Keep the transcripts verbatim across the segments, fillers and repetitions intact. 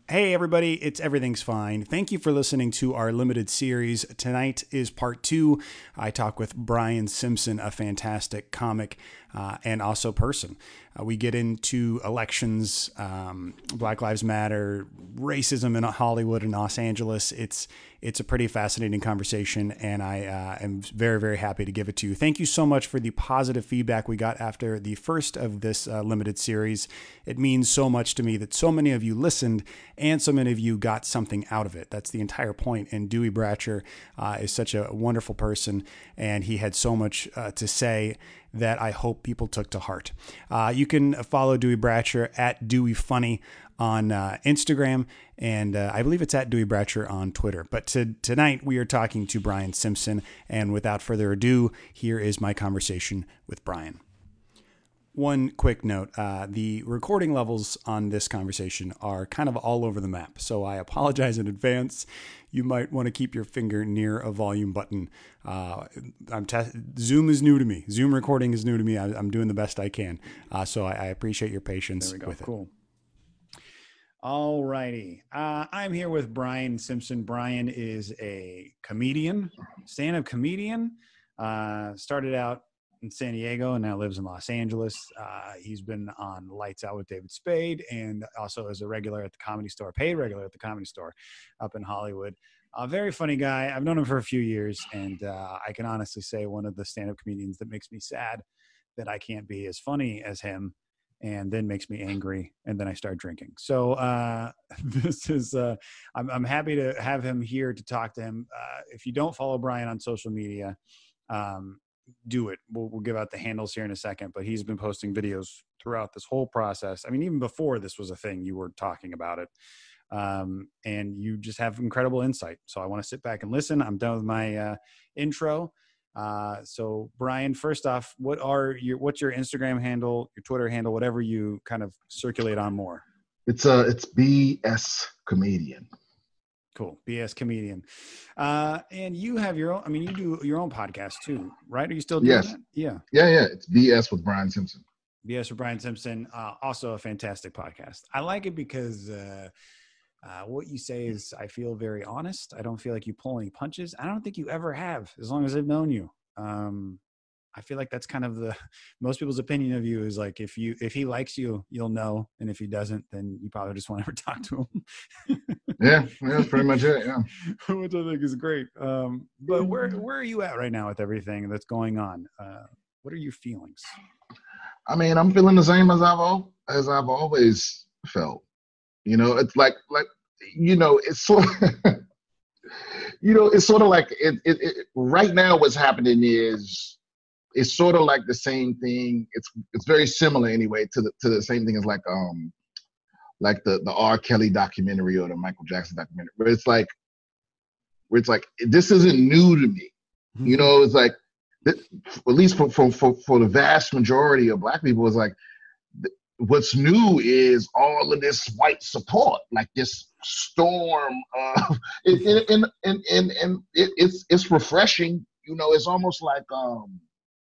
Hey everybody, it's Everything's Fine. Thank you for listening to our limited series. Tonight is part two. I talk with Brian Simpson, a fantastic comic uh, and also person. Uh, we get into elections, um, Black Lives Matter, racism in Hollywood and Los Angeles. It's it's a pretty fascinating conversation, and I uh, am very, very happy to give it to you. Thank you so much for the positive feedback we got after the first of this uh, limited series. It means so much to me that so many of you listened and so many of you got something out of it. That's the entire point. And Dewey Bratcher uh, is such a wonderful person, and he had so much uh, to say that I hope people took to heart. Uh, you can follow Dewey Bratcher at Dewey Funny on uh, Instagram, and uh, I believe it's at Dewey Bratcher on Twitter. But to, tonight we are talking to Brian Simpson, and without further ado, here is my conversation with Brian. One quick note, uh, the recording levels on this conversation are kind of all over the map, so I apologize in advance. You might want to keep your finger near a volume button. Uh, I'm te- Zoom is new to me. Zoom recording is new to me. I, I'm doing the best I can, uh, so I, I appreciate your patience There we go. with it. Cool. All righty. Uh, I'm here with Brian Simpson. Brian is a comedian, stand-up comedian. Uh, started out in San Diego and now lives in Los Angeles. Uh, he's been on Lights Out with David Spade and also as a regular at the Comedy Store, paid regular at the Comedy Store up in Hollywood. A very funny guy. I've known him for a few years, and uh, I can honestly say one of the stand-up comedians that makes me sad that I can't be as funny as him, and then makes me angry, and then I start drinking. So uh, this is, uh, I'm, I'm happy to have him here to talk to him. Uh, if you don't follow Brian on social media, um, do it. We'll, we'll give out the handles here in a second, but he's been posting videos throughout this whole process. I mean, even before this was a thing, you were talking about it. Um, and you just have incredible insight. So I want to sit back and listen. I'm done with my uh, intro. Uh, so Brian, first off, what are your, what's your Instagram handle, your Twitter handle, whatever you kind of circulate on more? It's uh it's B S Comedian. Cool. B S Comedian. Uh, and you have your own, I mean, you do your own podcast too, right? Are you still doing Yes. that? Yeah. Yeah, yeah. It's B S with Brian Simpson. B S with Brian Simpson. Uh, also a fantastic podcast. I like it because, uh, Uh, what you say is, I feel very honest. I don't feel like you pull any punches. I don't think you ever have, as long as I've known you. Um, I feel like that's kind of the most people's opinion of you is like, if you if he likes you, you'll know, and if he doesn't, then you probably just won't ever talk to him. Yeah, yeah, that's pretty much it. Yeah. Which I think is great. Um, but where where are you at right now with everything that's going on? Uh, what are your feelings? I mean, I'm feeling the same as I've al- as I've always felt. You know, it's like like you know, it's sort of you know, it's sort of like it, it, it right now what's happening is it's sort of like the same thing. It's it's very similar anyway to the to the same thing as like um like the the R. Kelly documentary or the Michael Jackson documentary. But it's like where it's like this isn't new to me. You know, it's like at least for for for, for the vast majority of Black people, it's like what's new is all of this white support, like this storm. Uh, and, and, and, and, and it, it's it's refreshing. You know, it's almost like um,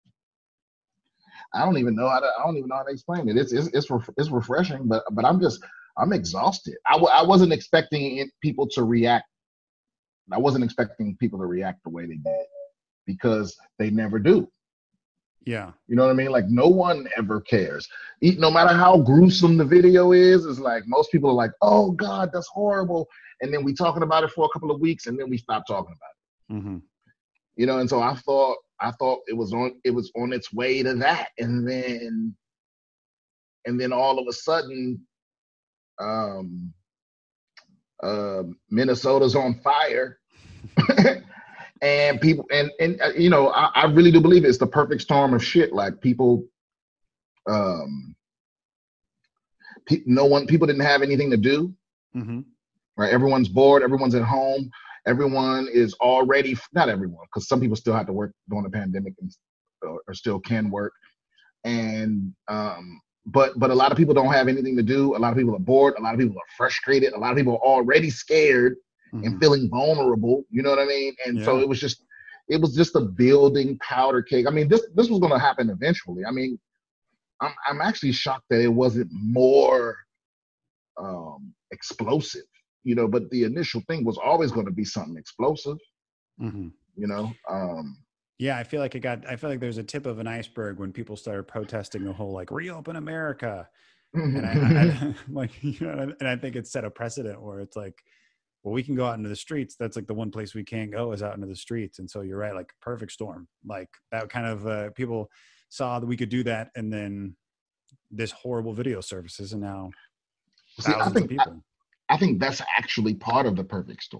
I don't even know how to I don't even know how to explain it. It's it's it's, ref, it's refreshing, but but I'm just I'm exhausted. I w- I wasn't expecting it, people to react. I wasn't expecting people to react the way they did because they never do. Yeah. You know what I mean? Like no one ever cares. No matter how gruesome the video is, it's like most people are like, oh God, that's horrible. And then we talking about it for a couple of weeks and then we stop talking about it. Mm-hmm. You know, and so I thought I thought it was on it was on its way to that. And then and then all of a sudden, um uh Minnesota's on fire. And people and and uh, you know, I, I really do believe it's the perfect storm of shit. Like people um pe- no one people didn't have anything to do. Mm-hmm. Right, everyone's bored, everyone's at home, everyone is already, not everyone, because some people still have to work during the pandemic and or, or still can work, and um but but a lot of people don't have anything to do. A lot of people are bored, a lot of people are frustrated, a lot of people are already scared and Mm-hmm. feeling vulnerable, you know what I mean? And so Yeah. it was just it was just a building powder cake. I mean, this this was going to happen eventually. I mean, I'm I'm actually shocked that it wasn't more um, explosive, you know, but the initial thing was always going to be something explosive, Mm-hmm. you know. Um, Yeah, I feel like it got. I feel like there's a tip of an iceberg when people started protesting the whole like reopen America, and I, I, I like, you know, and I think it set a precedent where it's like, well, we can go out into the streets. That's like the one place we can't go is out into the streets. And so you're right, like perfect storm, like that kind of uh, people saw that we could do that, and then this horrible video services, and now See, I thousands of think I, people. I think that's actually part of the perfect storm.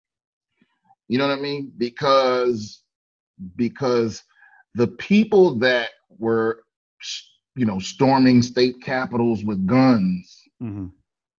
You know what I mean? Because because the people that were, you know, storming state capitals with guns, Mm-hmm.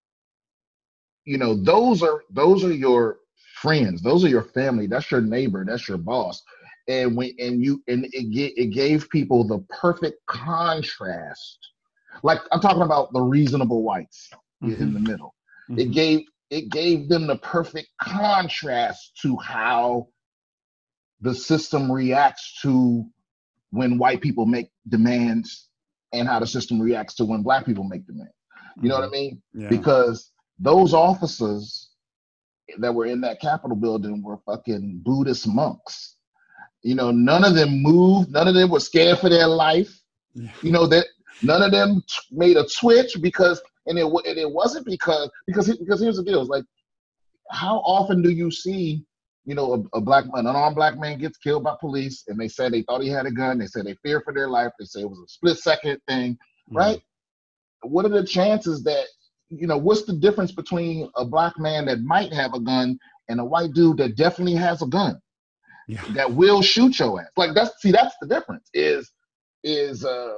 you know, those are those are your friends, those are your family, that's your neighbor, that's your boss. And when and you and it it gave people the perfect contrast. Like I'm talking about the reasonable whites Mm-hmm. in the middle. Mm-hmm. It gave it gave them the perfect contrast to how the system reacts to when white people make demands and how the system reacts to when black people make demands. You know Mm-hmm. what I mean? Yeah. Because those officers that were in that Capitol building were fucking Buddhist monks. You know, none of them moved. None of them were scared for their life. Yeah. You know that none of them t- made a twitch because, and it and it wasn't because because because here's the deal: it's like, how often do you see, you know, a, a black an unarmed black man gets killed by police, and they said they thought he had a gun. They said they feared for their life. They say it was a split second thing, Mm-hmm. right? What are the chances that, you know, what's the difference between a black man that might have a gun and a white dude that definitely has a gun? Yeah. That will shoot your ass. Like that's see, that's the difference. Is is uh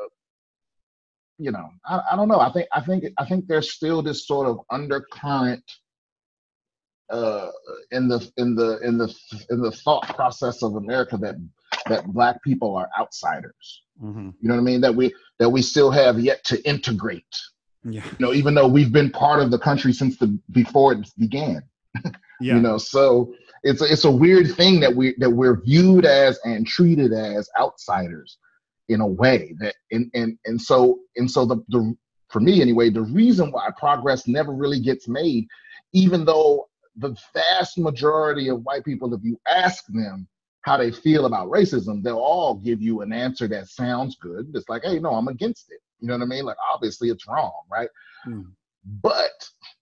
you know, I, I don't know. I think I think I think there's still this sort of undercurrent uh in the in the in the in the thought process of America that that black people are outsiders. Mm-hmm. You know what I mean? That we that we still have yet to integrate. Yeah. You know, even though we've been part of the country since the before it began. Yeah. You know, so it's a, it's a weird thing that we that we're viewed as and treated as outsiders in a way that and and and so and so the the for me anyway, the reason why progress never really gets made, even though the vast majority of white people, if you ask them how they feel about racism, they'll all give you an answer that sounds good. It's like, hey, no, I'm against it. You know what I mean? Like obviously it's wrong, right? Mm. But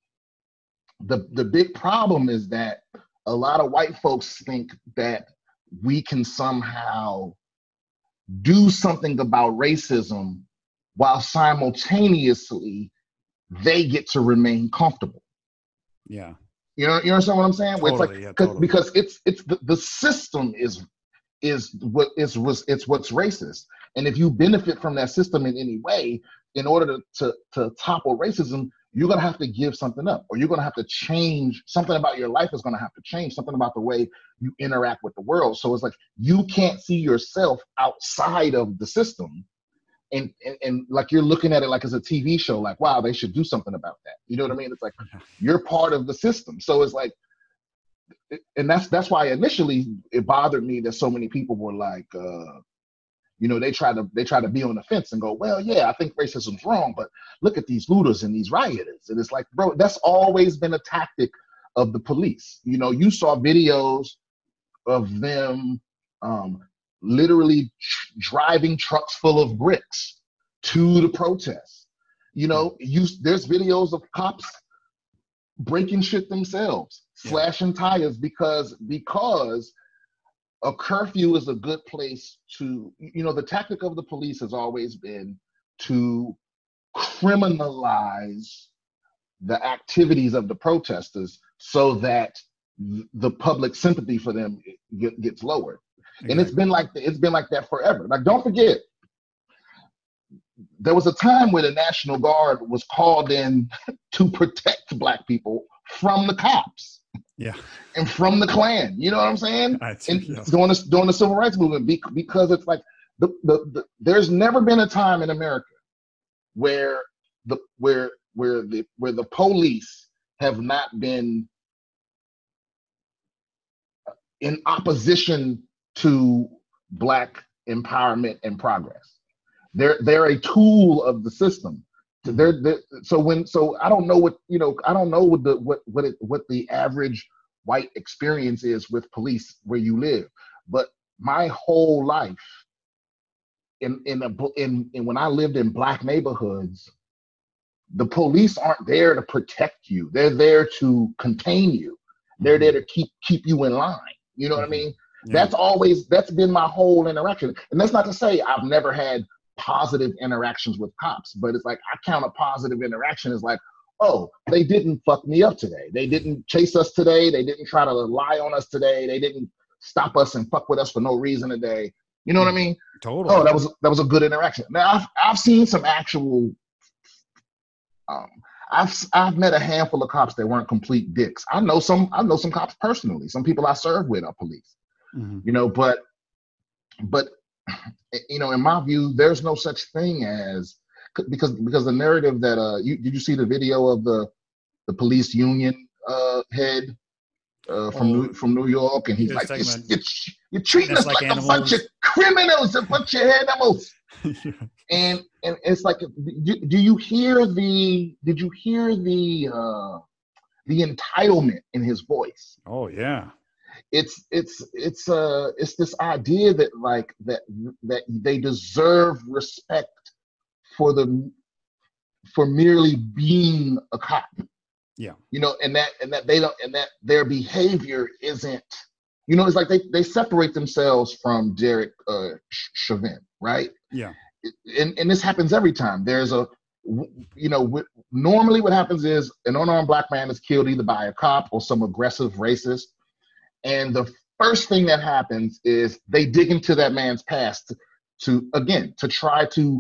the the big problem is that a lot of white folks think that we can somehow do something about racism while simultaneously they get to remain comfortable. Yeah. You know, you understand what I'm saying? Where Totally. it's like, Yeah. 'cause- Totally. because it's it's the, the system is is what is was it's what's racist. And if you benefit from that system in any way, in order to, to to topple racism, you're gonna have to give something up, or you're gonna have to change something about your life is gonna have to change, something about the way you interact with the world. So it's like you can't see yourself outside of the system. And, and and like you're looking at it like it's a T V show, like, wow, they should do something about that. You know what I mean? It's like you're part of the system. So it's like, and that's that's why initially it bothered me that so many people were like, uh, you know, they try to they try to be on the fence and go, well, yeah, I think racism's wrong, but look at these looters and these rioters. And it's like, bro, that's always been a tactic of the police. You know, you saw videos of them um, literally tr- driving trucks full of bricks to the protests. You know, you there's videos of cops breaking shit themselves, Yeah. slashing tires because because a curfew is a good place to, you know, the tactic of the police has always been to criminalize the activities of the protesters so that the public sympathy for them get, gets lowered. Exactly. And it's been like it's been like that forever. Like, don't forget, there was a time where the National Guard was called in to protect black people from the cops. Yeah. And from the Klan. You know what I'm saying? I And yeah. during the, during the civil rights movement, because it's like the, the, the there's never been a time in America where the where where the where the police have not been in opposition to black empowerment and progress. They're they're a tool of the system They're, they're so when so I don't know what you know I don't know what the what what it, what the average white experience is with police where you live, but my whole life in in a in, in when I lived in black neighborhoods, the police aren't there to protect you. They're there to contain you. They're Mm-hmm. there to keep keep you in line. You know mm-hmm. what I mean? Yeah. That's always that's been my whole interaction. And that's not to say I've never had positive interactions with cops, but it's like I count a positive interaction as like, oh, they didn't fuck me up today. They didn't chase us today. They didn't try to lie on us today. They didn't stop us and fuck with us for no reason today. You know what I mean? Totally. Oh, that was that was a good interaction. Now I've I've seen some actual um I've I've met a handful of cops that weren't complete dicks. I know some I know some cops personally. Some people I serve with are police. Mm-hmm. You know, but but you know, in my view, there's no such thing as because because the narrative that uh you did you see the video of the the police union uh head uh from oh, New, from New York, and he's like you're, you're, you're treating us like, like a bunch of criminals, a bunch of animals. Yeah. And and it's like, do, do you hear the did you hear the uh the entitlement in his voice? Oh yeah. It's it's it's uh it's this idea that like that that they deserve respect for the for merely being a cop. Yeah. You know, and that and that they don't and that their behavior isn't, you know, it's like they, they separate themselves from Derek uh, Chauvin, right? Yeah. And and this happens every time. There's a, you know, w- normally what happens is an unarmed black man is killed either by a cop or some aggressive racist. And the first thing that happens is they dig into that man's past to, to again, to try to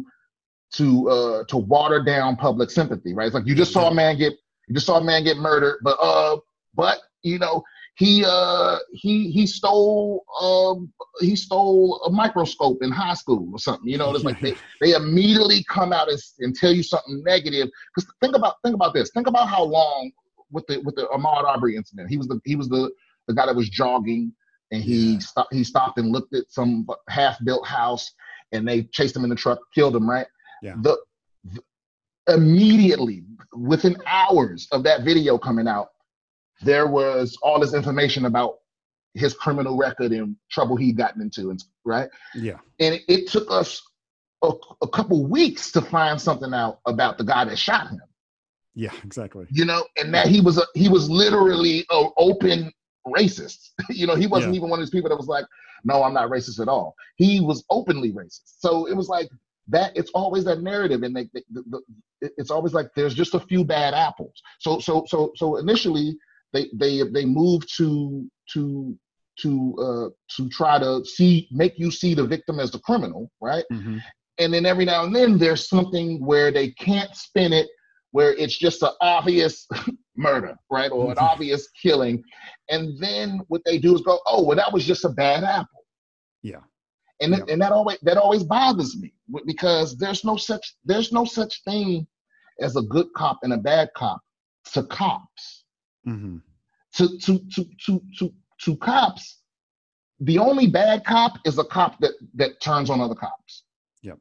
to uh, to water down public sympathy, right? It's like you just saw a man get you just saw a man get murdered, but uh, but you know he uh he he stole um he stole a microscope in high school or something. You know, it's like they they immediately come out and, and tell you something negative. Because think about think about this. Think about how long with the with the Ahmaud Arbery incident. He was the he was the the guy that was jogging and he yeah. stopped he stopped and looked at some half-built house and they chased him in the truck, killed him, right? Yeah. The, the immediately within hours of that video coming out, there was all this information about his criminal record and trouble he'd gotten into, and right? Yeah. And it, it took us a, a couple weeks to find something out about the guy that shot him. Yeah, exactly. You know, and that he was a he was literally an open racist. You know, he wasn't yeah. even one of those people that was like, no, I'm not racist at all. He was openly racist. So it was like that. It's always that narrative, and they, they, the, the, it's always like there's just a few bad apples. So so so so initially they they they moved to to to uh, to try to see make you see the victim as the criminal, right? Mm-hmm. And then every now and then there's something where they can't spin it, where it's just an obvious murder, right? Or an obvious killing. And then what they do is go, oh, well, that was just a bad apple. Yeah. And yeah. Th- and that always that always bothers me, because there's no such there's no such thing as a good cop and a bad cop to cops. Mm-hmm. To, to to to to to cops, the only bad cop is a cop that that turns on other cops. Yep.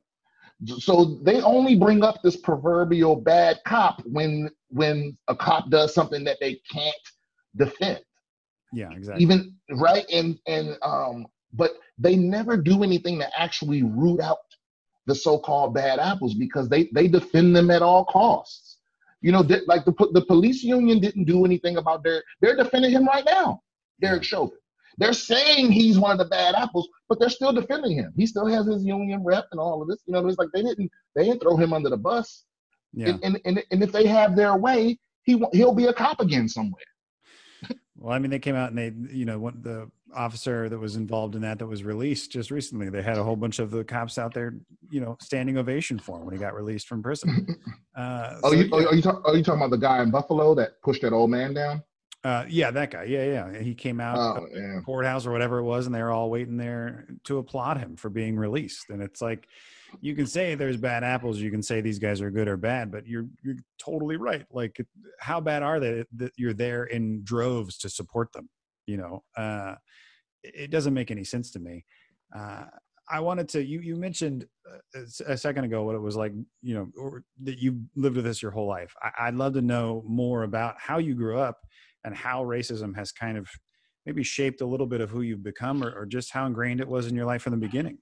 So they only bring up this proverbial bad cop when when a cop does something that they can't defend. Yeah, exactly. Even right, and and um, but they never do anything to actually root out the so-called bad apples, because they they defend them at all costs. You know, like the the police union didn't do anything about their. They're defending him right now, Derek Chauvin. They're saying he's one of the bad apples, but they're still defending him. He still has his union rep and all of this. You know, it's like they didn't they didn't throw him under the bus. Yeah. And and and, and if they have their way, he he'll be a cop again somewhere. Well, I mean, they came out and they, you know, what the officer that was involved in that that was released just recently, they had a whole bunch of the cops out there, you know, standing ovation for him when he got released from prison. Uh, oh, so, you, yeah. are you talk, are you talking about the guy in Buffalo that pushed that old man down? Uh, yeah, that guy. Yeah, yeah. He came out oh, of yeah. the courthouse or whatever it was, and they were all waiting there to applaud him for being released. And it's like, you can say there's bad apples, you can say these guys are good or bad, but you're you're totally right. Like, how bad are they that you're there in droves to support them? You know, uh, it doesn't make any sense to me. Uh, I wanted to, you, you mentioned uh, a second ago what it was like, you know, or that you lived with this your whole life. I, I'd love to know more about how you grew up and how racism has kind of maybe shaped a little bit of who you've become, or, or just how ingrained it was in your life from the beginning.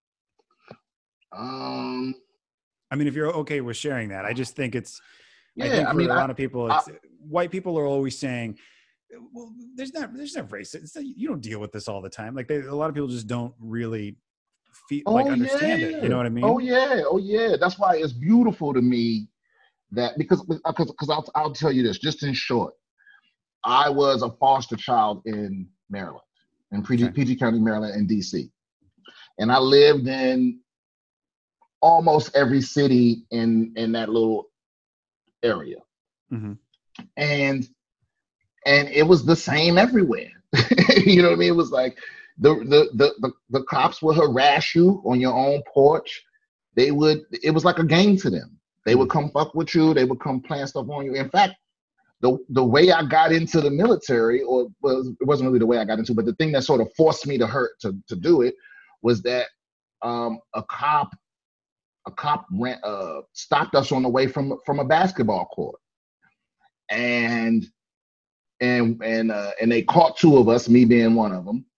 Um, I mean, if you're okay with sharing that, I just think it's, I yeah, think I for mean, a I, lot of people, I, it's white people are always saying, well, there's not, there's no racism. It's not, you don't deal with this all the time. Like they, a lot of people just don't really feel like oh understand it. You yeah, know what I oh mean? yeah, oh yeah. That's why it's beautiful to me that because because because I'll I'll tell you this just in short. I was a foster child in Maryland, in P G, Okay. P G County, Maryland, and D C, and I lived in almost every city in in that little area, Mm-hmm. and and it was the same everywhere. You know what I mean? It was like the, the the the the cops would harass you on your own porch. They would. It was like a game to them. They would come fuck with you. They would come plant stuff on you. In fact, the the way I got into the military, or well, it wasn't really the way I got into, but the thing that sort of forced me to hurt to to do it was that um, a cop a cop ran, uh, stopped us on the way from from a basketball court, and and and uh, and they caught two of us, me being one of them,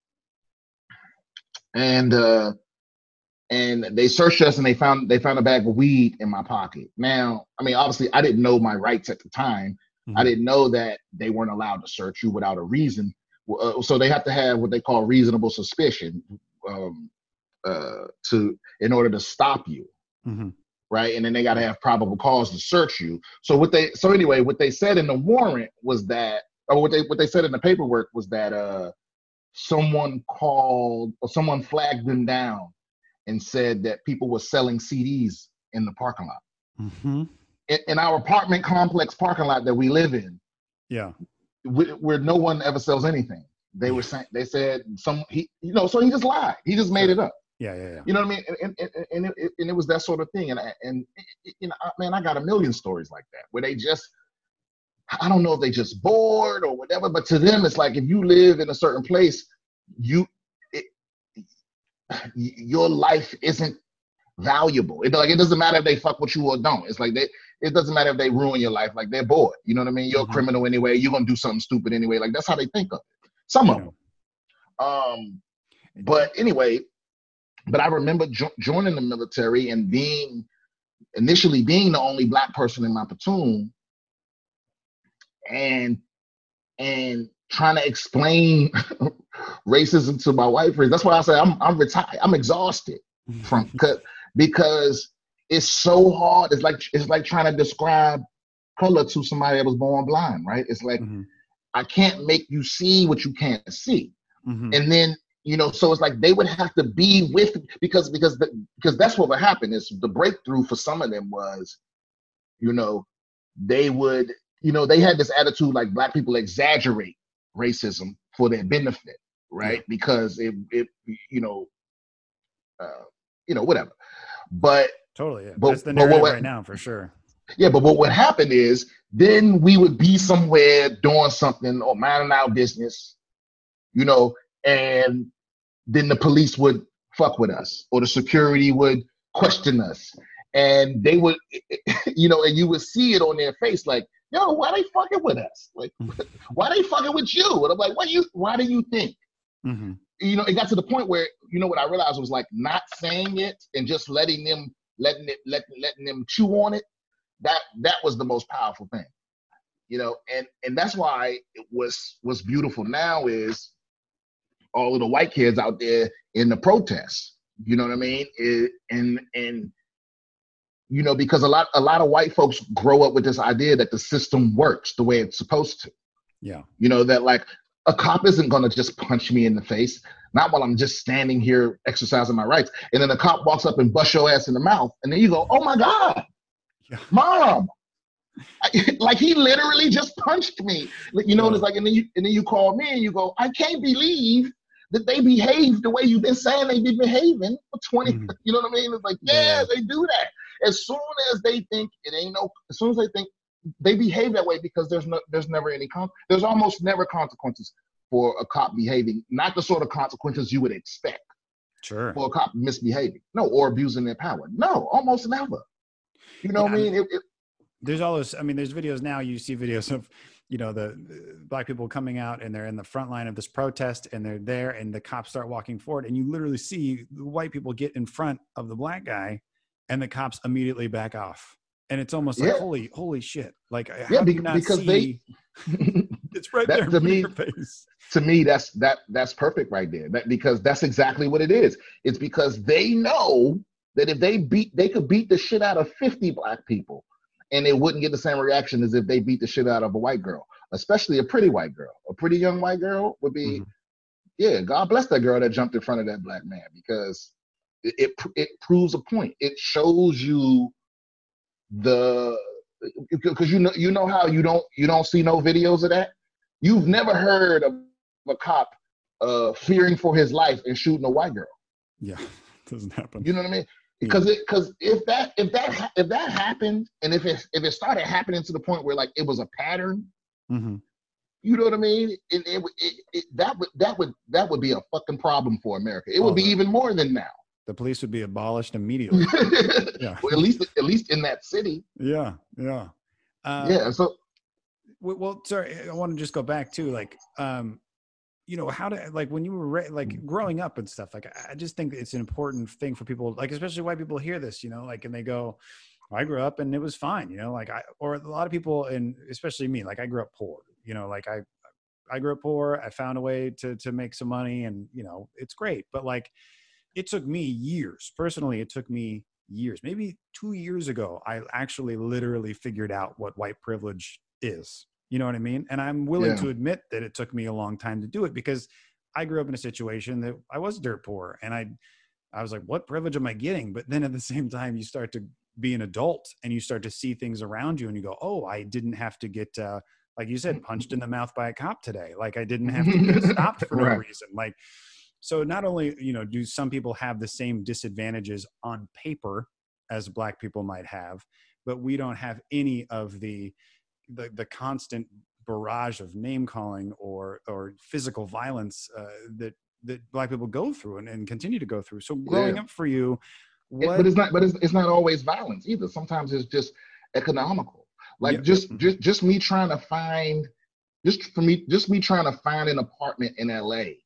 and uh, and they searched us and they found they found a bag of weed in my pocket. Now, I mean, obviously, I didn't know my rights at the time. Mm-hmm. I didn't know that they weren't allowed to search you without a reason. Uh, so they have to have what they call reasonable suspicion um, uh, to in order to stop you, Mm-hmm. right? And then they got to have probable cause to search you. So what they so anyway, what they said in the warrant was that, or what they what they said in the paperwork was that uh, someone called or someone flagged them down and said that people were selling C Ds in the parking lot. Mm-hmm. In, in our apartment complex parking lot that we live in, Yeah. where no one ever sells anything. They were saying, they said some, he, you know, so he just lied. He just made Sure. it up. Yeah, yeah, yeah. You know what I mean? And and, and, it, and it was that sort of thing. And I, and you know, man, I got a million stories like that where they just, I don't know if they just bored or whatever, but to them, it's like if you live in a certain place, you, it, your life isn't valuable. It like it doesn't matter if they fuck with you or don't. It's like they it doesn't matter if they ruin your life. Like they're bored. You know what I mean? You're Mm-hmm. a criminal anyway. You're gonna do something stupid anyway. Like that's how they think of it. Some of Yeah. them. Um, but anyway, but I remember jo- joining the military and being initially being the only black person in my platoon, and and trying to explain racism to my white friends. That's why I say I'm I'm retired. I'm exhausted from because because it's so hard. It's like it's like trying to describe color to somebody that was born blind, right? It's like Mm-hmm. I can't make you see what you can't see, Mm-hmm. and then you know, so it's like they would have to be with because because the, because that's what would happen. Is the breakthrough for some of them was, you know, they would you know they had this attitude like black people exaggerate racism for their benefit, right? Yeah. Because it it you know uh, you know whatever, but Totally. Yeah. but That's the but narrative what right now for sure. yeah, but what would happen is then we would be somewhere doing something or minding our business, you know, and then the police would fuck with us or the security would question us. And they would, you know, and you would see it on their face like, yo, why they fucking with us? Like, why they fucking with you? And I'm like, what you, why do you think? Mm-hmm. You know, it got to the point where, you know, what I realized was like not saying it and just letting them, letting it, letting, letting them chew on it. That that was the most powerful thing, you know, and and that's why it was what's beautiful now is all of the white kids out there in the protests. You know what I mean? It, and and you know because a lot a lot of white folks grow up with this idea that the system works the way it's supposed to. Yeah. You know that like a cop isn't gonna just punch me in the face, not while I'm just standing here exercising my rights, and then the cop walks up and busts your ass in the mouth, and then you go, oh my God. Yeah. Mom, I, like he literally just punched me. You know, Yeah. and it's like, and then you and then you call me and you go, I can't believe that they behave the way you've been saying they be behaving for twenty. Mm-hmm. You know what I mean? It's like, Yeah, yeah, yeah. they do that. As soon as they think it ain't no, as soon as they think they behave that way because there's no, there's never any con, there's almost never consequences for a cop behaving, not the sort of consequences you would expect. Sure. for a cop misbehaving. No, or abusing their power. No, almost never. You know Yeah, what I mean? It, it, there's all those. I mean, there's videos now. You see videos of, you know, the, the black people coming out and they're in the front line of this protest and they're there and the cops start walking forward and you literally see the white people get in front of the black guy and the cops immediately back off. And it's almost like, yeah, holy, holy shit. Like, yeah, how do be, you not because see? they It's right there that in to front of me your face. to me that's that that's perfect right there. That because that's exactly what it is. It's because they know that if they beat they could beat the shit out of fifty black people and they wouldn't get the same reaction as if they beat the shit out of a white girl, especially a pretty white girl. A pretty young white girl would be, Mhm. yeah, God bless that girl that jumped in front of that black man, because it it, it proves a point. It shows you the because you know you know how you don't you don't see no videos of that. You've never heard of a cop uh, fearing for his life and shooting a white girl. Yeah, it doesn't happen. You know what I mean? Because it because if that if that if that happened and if it if it started happening to the point where like it was a pattern, Mm-hmm. you know what I mean? It, it, it, it that would that would that would be a fucking problem for America. It would Oh, be the, even more than now. the police would be abolished immediately. Yeah. Well, at least at least in that city. Yeah. Yeah. Um, Yeah. So well, well, sorry, I want to just go back to like, um, you know, how to, like, when you were ra- like growing up and stuff, like, I just think it's an important thing for people, like, especially white people hear this, you know, like, and they go, I grew up and it was fine, you know, like I, or a lot of people, and especially me, like I grew up poor, you know, like I, I grew up poor. I found a way to, to make some money and, you know, it's great. But like, it took me years personally. It took me years, maybe two years ago, I actually literally figured out what white privilege is. You know what I mean? And I'm willing yeah, to admit that it took me a long time to do it because I grew up in a situation that I was dirt poor and I, I was like, what privilege am I getting? But then at the same time, you start to be an adult and you start to see things around you and you go, oh, I didn't have to get, uh, like you said, punched in the mouth by a cop today. Like I didn't have to get stopped for no right. reason. Like, so not only, you know, do some people have the same disadvantages on paper as black people might have, but we don't have any of the, the, the constant barrage of name calling or, or physical violence uh, that, that black people go through and, and continue to go through. So Yeah. growing up for you, It, what? but it's not. But it's, it's not always violence either. Sometimes it's just economical. Like Yep. Yep. just just just me trying to find, just for me, just me trying to find an apartment in L A.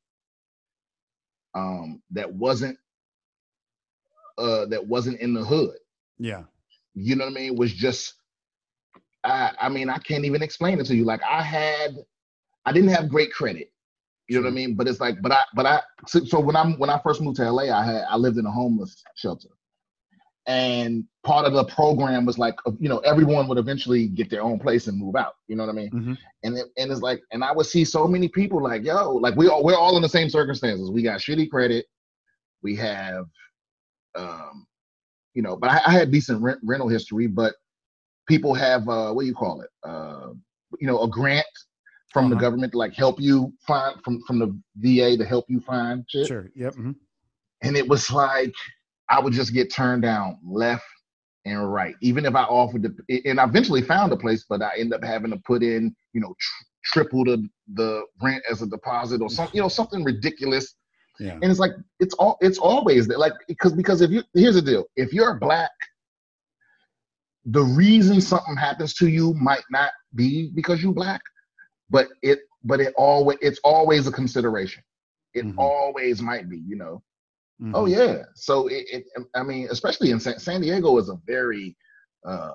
Um, that wasn't uh that wasn't in the hood. Yeah. You know what I mean? Was just I I mean I can't even explain it to you. Like I had I didn't have great credit. You know Sure. what I mean? But it's like, but I, but I, so, so when I'm, when I first moved to L A, I had, I lived in a homeless shelter. And part of the program was like, you know, everyone would eventually get their own place and move out. You know what I mean? Mm-hmm. And it, and it's like, and I would see so many people like, yo, like we all, we're all in the same circumstances. We got shitty credit. We have, um, you know, but I, I had decent rent, rental history, but people have, uh, what do you call it? Uh, you know, a grant from the Uh-huh. government to like help you find, from from the V A to help you find shit. Sure. Yep. Mm-hmm. And it was like I would just get turned down left and right, even if I offered to. And I eventually found a place, but I ended up having to put in, you know, tr- triple the the rent as a deposit or something, you know, something ridiculous. Yeah. And it's like it's all it's always that, like, because because if you, here's the deal, if you're black, the reason something happens to you might not be because you're black, but it but it always it's always a consideration. It Mm-hmm. always might be, you know. Mm-hmm. Oh yeah. So it, it I mean, especially in San, San Diego is a very uh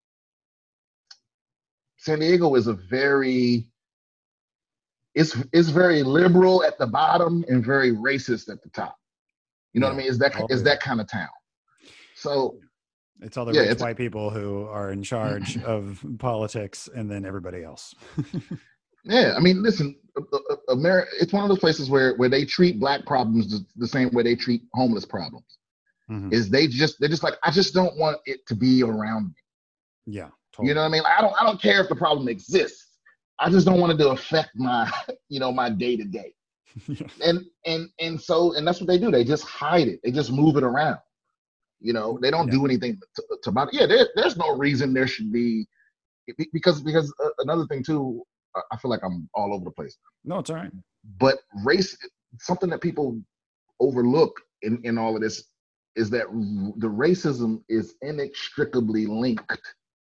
San Diego is a very it's it's very liberal at the bottom and very racist at the top. You know Yeah. what I mean? Is that Oh, is yeah. that kind of town. So It's all the yeah, rich it's white people who are in charge of politics and then everybody else. yeah, I mean, listen, America, it's one of those places where where they treat black problems the, the same way they treat homeless problems. Mm-hmm. Is they just they're just like, I just don't want it to be around me. Yeah, totally. You know what I mean? I don't I don't care if the problem exists. I just don't want it to affect my, you know, my day to day. And and and so and that's what they do. They just hide it. They just move it around. You know, they don't Yeah. do anything to, to about it. Yeah, there, there's no reason there should be, because because uh, another thing too, I feel like I'm all over the place. No, it's all right. But race, something that people overlook in, in all of this is that the racism is inextricably linked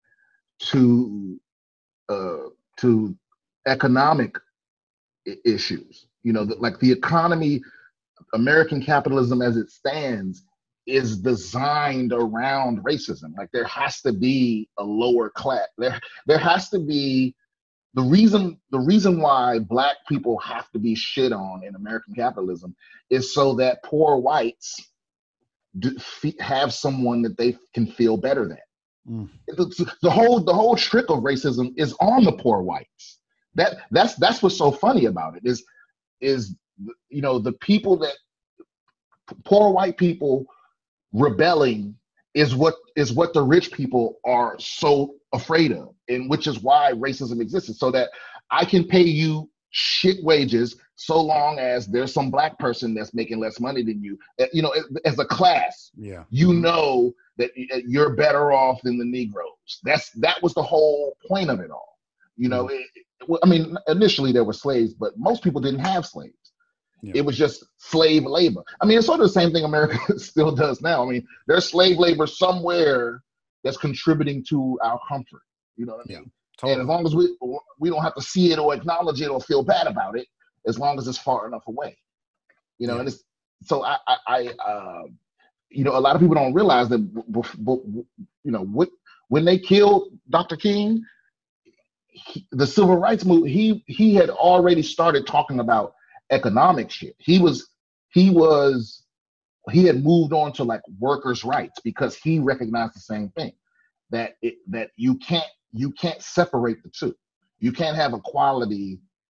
to uh, to economic issues. You know, the, like the economy, American capitalism as it stands is designed around racism. Like there has to be a lower class. There, there has to be the reason. The reason why Black people have to be shit on in American capitalism is so that poor whites do, have someone that they can feel better than. Mm. The, the whole the whole trick of racism is on the poor whites. That that's that's what's so funny about it is is you know the people that poor white people rebelling is what is what the rich people are so afraid of, and which is why racism exists, so that I can pay you shit wages so long as there's some Black person that's making less money than you. You know, as a class, yeah, you know that you're better off than the Negroes. That's that was the whole point of it all. You know, mm-hmm. it, it, I mean, initially there were slaves, but most people didn't have slaves. Yeah. It was just slave labor. I mean, it's sort of the same thing America still does now. I mean, there's slave labor somewhere that's contributing to our comfort. You know what I mean? Yeah, totally. And as long as we we don't have to see it or acknowledge it or feel bad about it, as long as it's far enough away. You know, yeah. and it's so I I, I uh, you know, a lot of people don't realize that b- b- b- you know what when they killed Doctor King, he, the civil rights movement, he he had already started talking about economic shit. He was he was he had moved on to like workers' rights because he recognized the same thing, that it, that you can't you can't separate the two. You can't have equality.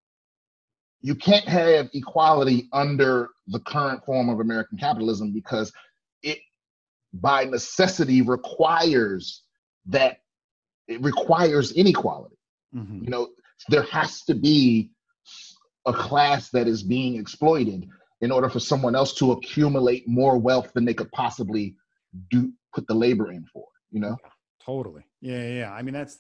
You can't have equality under the current form of American capitalism because it by necessity requires that it requires inequality. Mm-hmm. You know, there has to be a class that is being exploited in order for someone else to accumulate more wealth than they could possibly do put the labor in for, you know? Totally. Yeah, yeah, yeah. I mean, that's,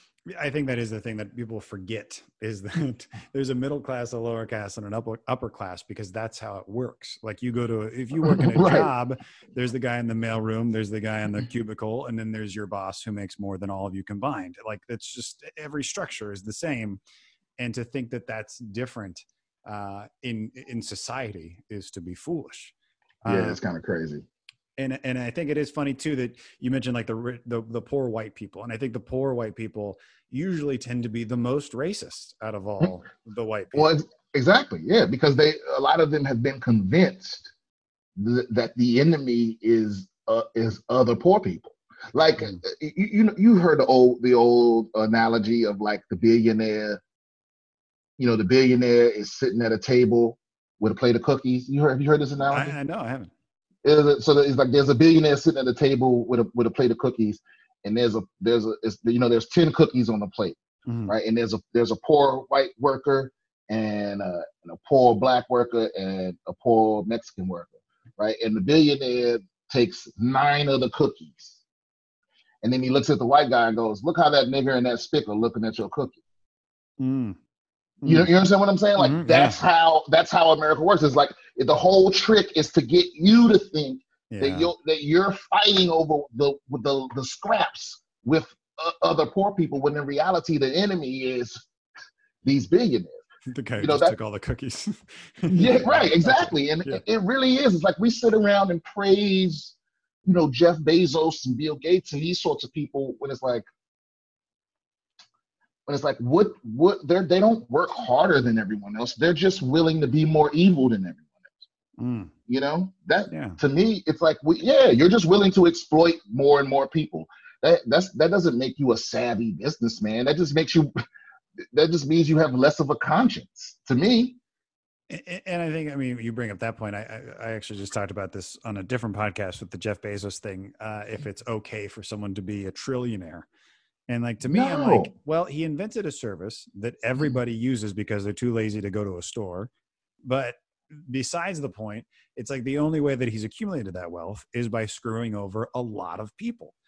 I think that is the thing that people forget is that there's a middle class, a lower class, and an upper upper class, because that's how it works. Like you go to, if you work in a right. job, there's the guy in the mailroom, there's the guy in the cubicle, and then there's your boss who makes more than all of you combined. Like that's just, every structure is the same. And to think that that's different uh, in in society is to be foolish. Yeah, um, it's kind of crazy. And and I think it is funny too that you mentioned like the, the the poor white people, and I think the poor white people usually tend to be the most racist out of all the white people. Well, exactly, yeah, because they a lot of them have been convinced th- that the enemy is uh, is other poor people. Like mm. you you you heard the old the old analogy of like the billionaire. You know, the billionaire is sitting at a table with a plate of cookies. You heard? Have you heard this analogy? I, I know, I haven't. It, so it's like there's a billionaire sitting at a table with a with a plate of cookies, and there's a there's a it's, you know there's ten cookies on the plate, mm-hmm. right? And there's a there's a poor white worker and a, and a poor Black worker and a poor Mexican worker, right? And the billionaire takes nine of the cookies, and then he looks at the white guy and goes, "Look how that nigger and that spick are looking at your cookie." Mm. You know, you understand what I'm saying? Like mm-hmm, that's yeah. how that's how America works. It's like the whole trick is to get you to think yeah. that you're that you're fighting over the with the the scraps with uh, other poor people, when in reality the enemy is these billionaires. The guy you who know, just that, took all the cookies. yeah, right, exactly. And yeah. it, it really is. It's like we sit around and praise, you know, Jeff Bezos and Bill Gates and these sorts of people when it's like. But it's like, what, what, they're, they don't work harder than everyone else. They're just willing to be more evil than everyone else. Mm. You know, that, yeah. to me, it's like, we, yeah, you're just willing to exploit more and more people. That, that's, that doesn't make you a savvy businessman. That just makes you, that just means you have less of a conscience, to me. And I think, I mean, you bring up that point. I, I actually just talked about this on a different podcast with the Jeff Bezos thing. Uh, if it's okay for someone to be a trillionaire. And like, to me, no. I'm like, well, he invented a service that everybody uses because they're too lazy to go to a store. But besides the point, it's like the only way that he's accumulated that wealth is by screwing over a lot of people.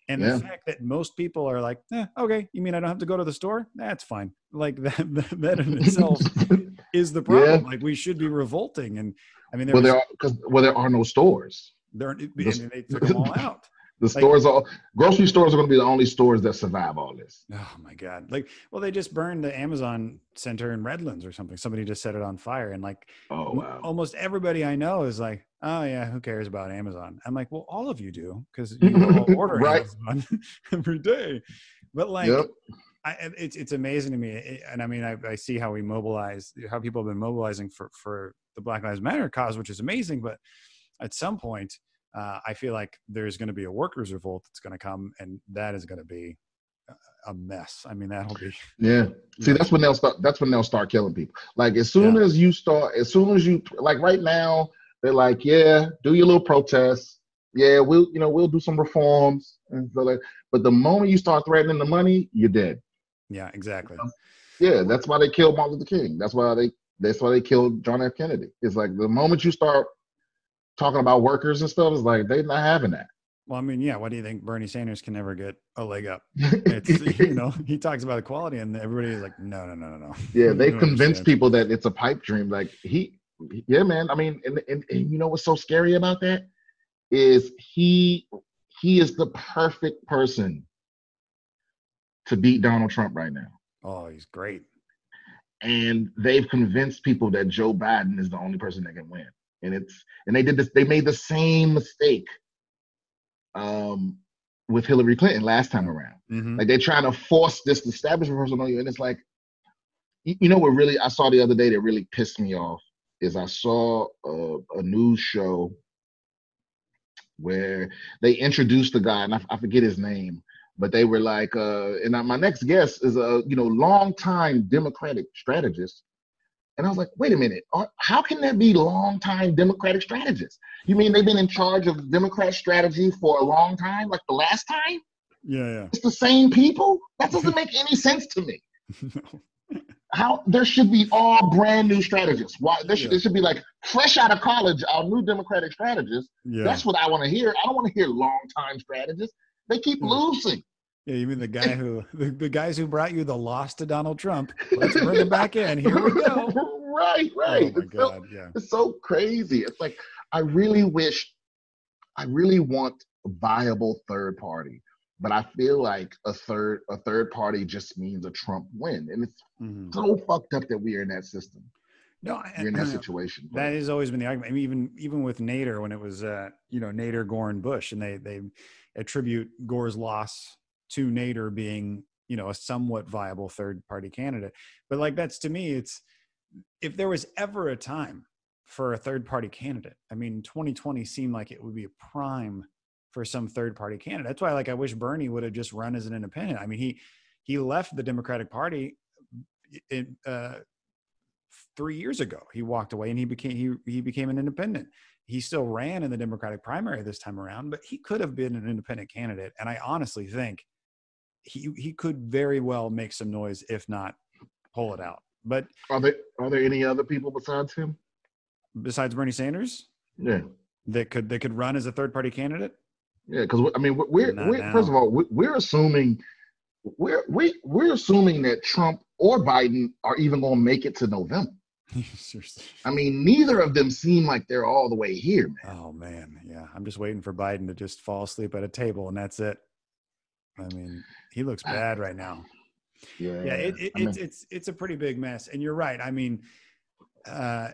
And Yeah. the fact that most people are like, eh, okay, you mean I don't have to go to the store? That's fine. Like that, that, that in itself is the problem. Yeah. Like we should be revolting. And I mean, there Well, was, there are because well, there are no stores. there, I The, mean, they took them all out. the Like, stores are grocery stores are going to be the only stores that survive all this. oh my God. Like, well, they just burned the Amazon center in Redlands or something. Somebody just set it on fire. And like Oh wow. almost everybody I know is like, oh yeah, who cares about Amazon? I'm like, well, all of you do because you all order Right. Amazon every day. But like, Yep. I, it's it's amazing to me, and I mean, I, I see how we mobilize, how people have been mobilizing for for the Black Lives Matter cause, which is amazing. But at some point, uh, I feel like there's going to be a workers' revolt that's going to come, and that is going to be a mess. I mean, that'll be Yeah. See, know. that's when they'll start. That's when they'll start killing people. Like as soon Yeah. as you start, as soon as you like right now, they're like, yeah, do your little protests. Yeah, we'll you know we'll do some reforms and so like. But the moment you start threatening the money, you're dead. Yeah, exactly. Yeah, that's why they killed Martin Luther King. That's why they that's why they killed John F. Kennedy. It's like the moment you start talking about workers and stuff, it's like they're not having that. Well, I mean, yeah. What do you think? Bernie Sanders can never get a leg up. It's you know he talks about equality, and everybody is like, no, no, no, no, no. Yeah, You they don't convinced understand. people that it's a pipe dream. Like he, yeah, man. I mean, and, and, and you know what's so scary about that is he he is the perfect person to beat Donald Trump right now. Oh, he's great. And they've convinced people that Joe Biden is the only person that can win. And it's and they did this. They made the same mistake um, with Hillary Clinton last time around. Mm-hmm. Like they're trying to force this establishment person on you, and it's like, you, you know what? Really, I saw the other day that really pissed me off is I saw a, a news show where they introduced a guy, and I, I forget his name, but they were like, uh, and my next guest is a you know longtime Democratic strategist. And I was like, wait a minute, how can there be longtime Democratic strategists? You mean they've been in charge of Democrat strategy for a long time, like the last time? Yeah, yeah. It's the same people? That doesn't make any sense to me. No. How there should be all brand new strategists. Why there should, Yeah. it should be like fresh out of college, our new Democratic strategists. Yeah. That's what I want to hear. I don't want to hear longtime strategists. They keep Yeah. losing. Yeah, you mean the guy who the, the guys who brought you the loss to Donald Trump? Let's bring him back in. Here we go. Right, right. Oh my It's so- God, yeah. It's so crazy. It's like I really wish, I really want a viable third party, but I feel like a third a third party just means a Trump win, and it's Mhm. so fucked up that we are in that system. No, I- We're in that situation. That has always been the argument. I mean, even even with Nader, when it was uh, you know Nader, Gore, and Bush, and they they attribute Gore's loss to Nader being you know a somewhat viable third party candidate. But like that's to me, it's if there was ever a time for a third party candidate, I mean, twenty twenty seemed like it would be a prime for some third party candidate. That's why like I wish Bernie would have just run as an independent. I mean, he he left the Democratic Party in, uh, three years ago. He walked away and he became he he became an independent. He still ran in the Democratic primary this time around, but he could have been an independent candidate. And I honestly think he he could very well make some noise, if not pull it out. But Are there are there any other people besides him? besides Bernie Sanders, Yeah, that could they could run as a third party candidate. yeah. Because I mean, we're, Not we're now. first of all, we- we're assuming we're we we're assuming that Trump or Biden are even going to make it to November. Seriously. I mean, neither of them seem like they're all the way here, man. Oh man, yeah. I'm just waiting for Biden to just fall asleep at a table, and that's it. I mean, he looks bad right now. Yeah, Yeah, it, it, I mean, it's it's it's a pretty big mess, and you're right. I mean, uh,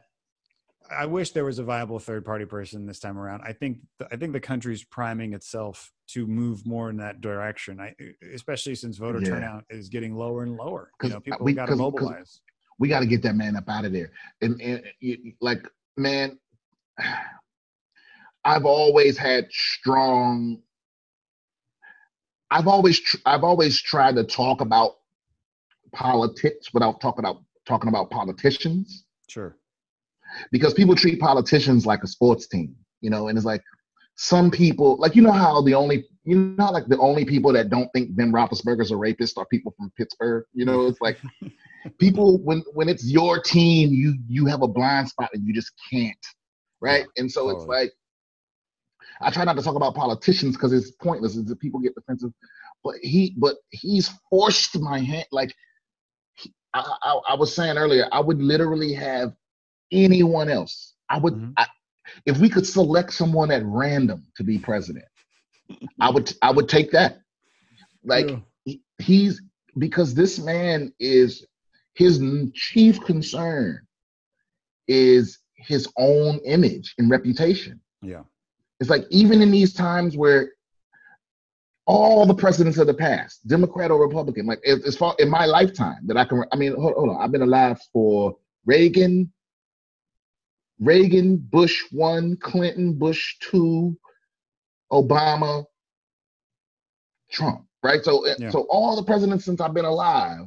I wish there was a viable third party person this time around. I think the, I think the country's priming itself to move more in that direction. I, especially since voter Yeah. turnout is getting lower and lower. You 'Cause know, people we- got to 'cause- 'cause- mobilize. we got to get that man up out of there. And, and you, like, man, I've always had strong. I've always tr- I've always tried to talk about politics without talking about talking about politicians, Sure. because people treat politicians like a sports team, you know, and it's like some people, like, you know how the only, you know, how, like the only people that don't think Ben Roethlisberger's a rapist are people from Pittsburgh, you know, it's like people, when, when it's your team, you, you have a blind spot and you just can't, right? And so it's Totally. like, I try not to talk about politicians because it's pointless. It's that people get defensive. But he, but he's forced my hand. Like he, I, I, I was saying earlier, I would literally have anyone else. I would, Mm-hmm. I, if we could select someone at random to be president, I would, I would take that. Like Yeah. he, he's because this man is his chief concern is his own image and reputation. Yeah. It's like even in these times where all the presidents of the past, Democrat or Republican, like as far in my lifetime that I can, I mean, hold, hold on, I've been alive for Reagan, Reagan, Bush one, Clinton, Bush two, Obama, Trump, right? So, Yeah. so all the presidents since I've been alive,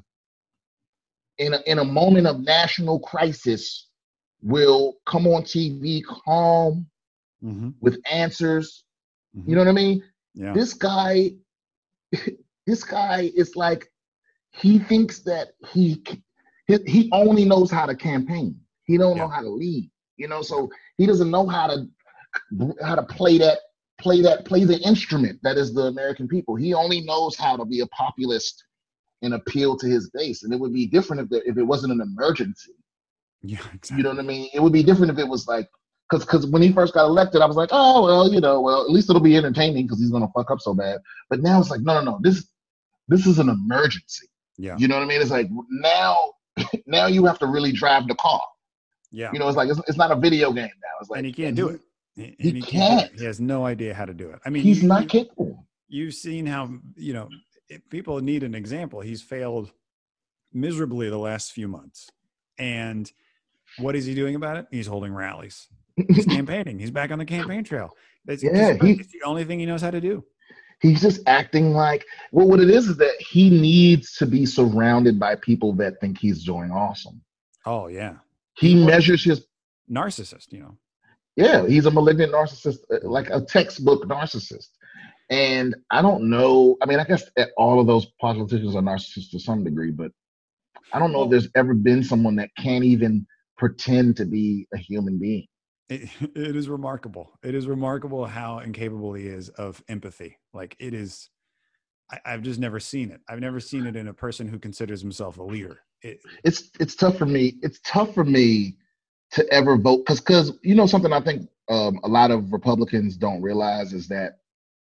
in a, in a moment of national crisis, will come on T V calm Mm-hmm. with answers. Mm-hmm. You know what I mean? Yeah. This guy, this guy is like he thinks that he he, he only knows how to campaign. He don't Yeah. know how to lead. You know, so he doesn't know how to how to play that play that play the instrument that is the American people. He only knows how to be a populist and appeal to his base. And it would be different if the, if it wasn't an emergency. Yeah, exactly. You know what I mean? It would be different if it was like because because when he first got elected, I was like, oh well, you know, well at least it'll be entertaining because he's gonna fuck up so bad. But now it's like, no, no, no, this this is an emergency. Yeah. You know what I mean? It's like now now you have to really drive the car. Yeah. You know, it's like it's, it's not a video game now. It's like And he can't do it. And He he can't. can't. Do it. He has no idea how to do it. I mean, he's you, not you, capable. you've seen how, you know, if people need an example. He's failed miserably the last few months. And what is he doing about it? He's holding rallies. He's campaigning. He's back on the campaign trail. It's, Yeah, it's, he- it's the only thing he knows how to do. He's just acting like well, what it is is that he needs to be surrounded by people that think he's doing awesome. Oh, yeah. He He's more measures his narcissist, you know. yeah, he's a malignant narcissist, uh, like a textbook narcissist. And I don't know. I mean, I guess that all of those politicians are narcissists to some degree, but I don't know Well- if there's ever been someone that can't even pretend to be a human being. It, it is remarkable. It is remarkable how incapable he is of empathy. Like it is, I, I've just never seen it. I've never seen it in a person who considers himself a leader. It, It's it's tough for me. It's tough for me to ever vote because because you know something I think um, a lot of Republicans don't realize is that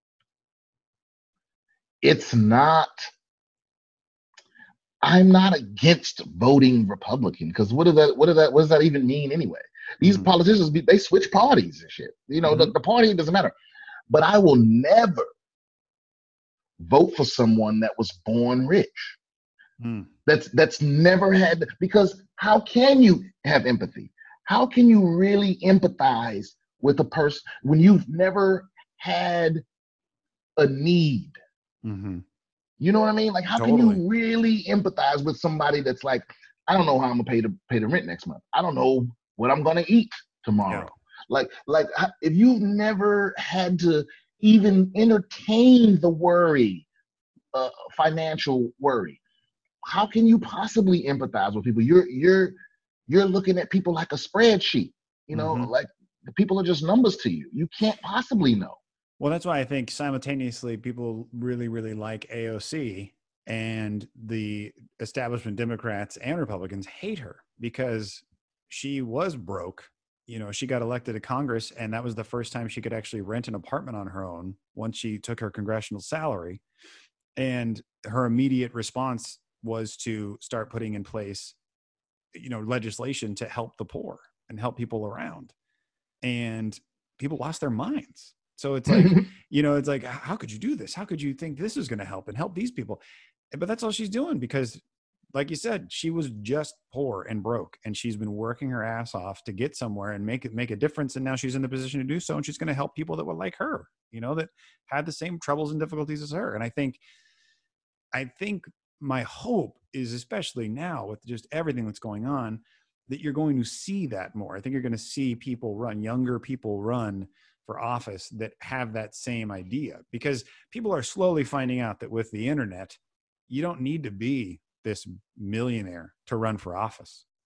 it's not. I'm not against voting Republican because what does that what does that what does that even mean anyway? These Mhm. politicians be- they switch parties and shit. You know the, Mhm. the party doesn't matter. But I will never vote for someone that was born rich. Hmm. That's that's never had because how can you have empathy? How can you really empathize with a person when you've never had a need? Mhm. You know what I mean? Like, how can Totally. you really empathize with somebody that's like, I don't know how I'm gonna pay the pay the rent next month. I don't know what I'm gonna eat tomorrow. Yeah. Like, like h- if you've never had to even entertain the worry, uh, financial worry, how can you possibly empathize with people? You're you're you're looking at people like a spreadsheet. You know, Mhm. like the people are just numbers to you. You can't possibly know. Well, that's why I think simultaneously people really, really like A O C and the establishment Democrats and Republicans hate her because she was broke. You know, she got elected to Congress and that was the first time she could actually rent an apartment on her own once she took her congressional salary. And her immediate response was to start putting in place, you know, legislation to help the poor and help people around. And people lost their minds. So it's like, you know, it's like, how could you do this? How could you think this is going to help and help these people? But that's all she's doing because, like you said, she was just poor and broke, and she's been working her ass off to get somewhere and make it make a difference. And now she's in the position to do so, and she's going to help people that were like her, you know, that had the same troubles and difficulties as her. And I think, I think my hope is, especially now with just everything that's going on, that you're going to see that more. I think you're going to see people run, younger people run for office that have that same idea, because people are slowly finding out that with the internet, you don't need to be this millionaire to run for office.